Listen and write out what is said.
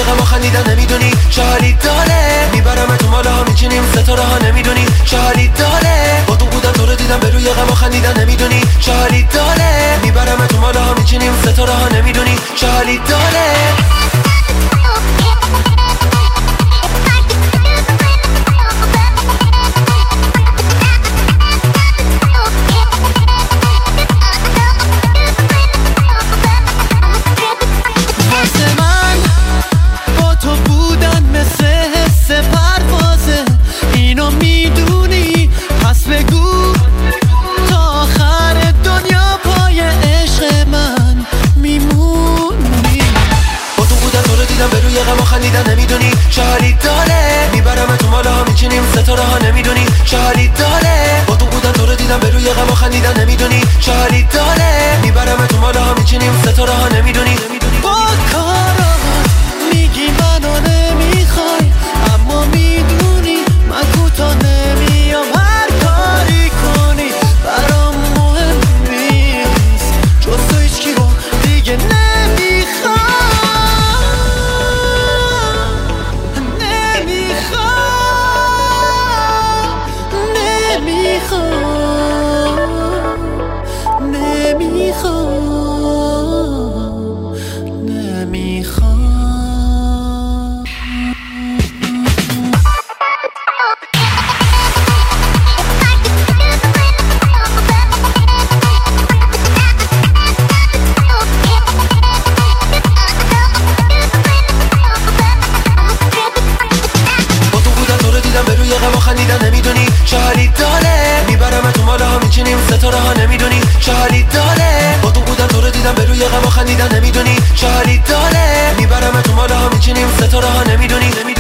غم خندیدن نمیدونی چه حالی داره. میبرم تو ماله ها میچینیم ستاره ها نمیدونی چه حالی داره. با تو بودن تو رو دیدم به روی غم خندیدن نمیدونی چه حالی داره. میبرم تو ماله ها میچینیم ستاره ها نمیدونی چه حالی داره. خندیدن نمیدونی چه حالی داره. میبرم تو ماله ها میچینیم ستاره ها نمیدونی چه حالی داره. با تو بودن تو رو دیدم به روی غم خندیدن نمیدونی چه حالی داره. میبرم تو ماله ها میچینیم ستاره ها نمیدونی. با کارات میگی منو نمیخوای، اما میدونی من کوتا نمیام. هر کاری کنی برام مهم نیست، جز تو هیچکی رو دیگه نمیخوام. خندیدن نمیدونی چه حالی داره. میبرم تو ماله ها میچینیم ستاره ها نمیدونی چه حالی داره. با تو بودن تو رو دیدم به روی غم خندیدن نمیدونی چه حالی داره. میبرم تو ماله ها میچینیم ستاره ها نمیدونی